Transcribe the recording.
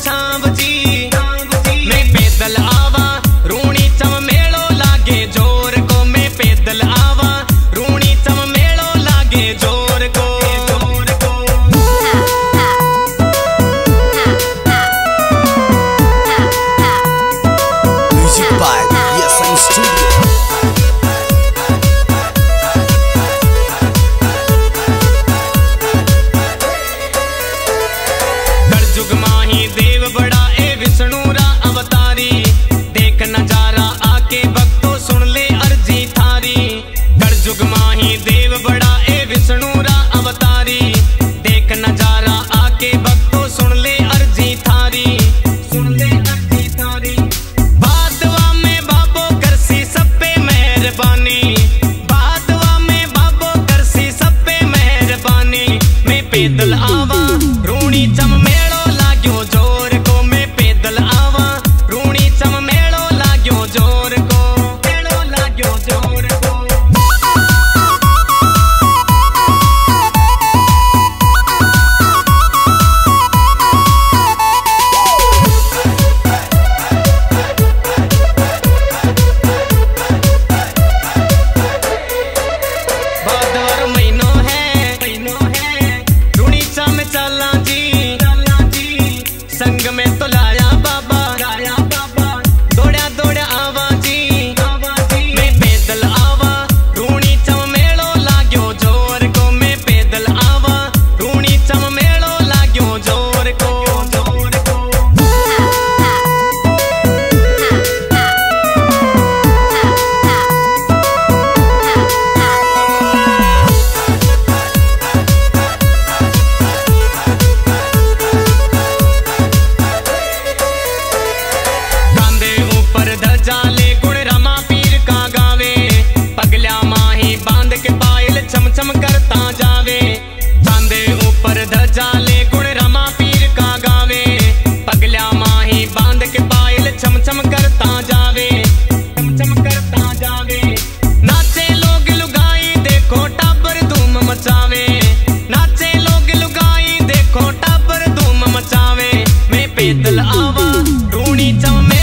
छाव जी मैं पैदल आवा रूणी चम मेलो लागे जोर को मैं पैदल आवा रूणी चम मेलो लागे जोर को Music by ESN Studio. कलयुग माही देव बड़ा ए विष्णु रा अवतारी देख नजारा आके भक्तों सुन ले अर्जी थारी कलयुग माही देव बड़ा ए विष्णु रा अवतारी देख नजारा आके भक्तों सुन ले अर्जी थारी सुन ले अर्जी थारी बादवा में बाबो करसी सब पे मेहरबानी बादवा में बाबो करसी सब पे मेहरबानी मैं पैदल आवा रूणी चम मेलो लाग्यो जोर को मैं पैदल आवा रूणी चम मेलो लाग्यो जोर को मेलो लाग्यो जोर को भादर महीनो है रूणी चम चला जी संग में तो लाया बाबा दौड़ा दौड़ा आवा जी मैं पैदल आवा रूणी चम मेलो लाग्यो जोर को मैं पैदल आवा रूणी चम मेलो लाग्यो जोर को कांधे ऊपर ध्वजा ले गुण रमा पीर का गावे पगल्या माही बांध के पायल छम छम करता जावे कांधे ऊपर ध्वजा ले गुण रमा पीर का गावे पगल्या माही बांध के पायल छम छम करता जावे छम छम करता जावे नाचे लोग लुगाई देखो टाबर धूम मचावे नाचे लोग लुगाई देखो टाबर धूम मचावे मैं पैदल आवा रूणी चम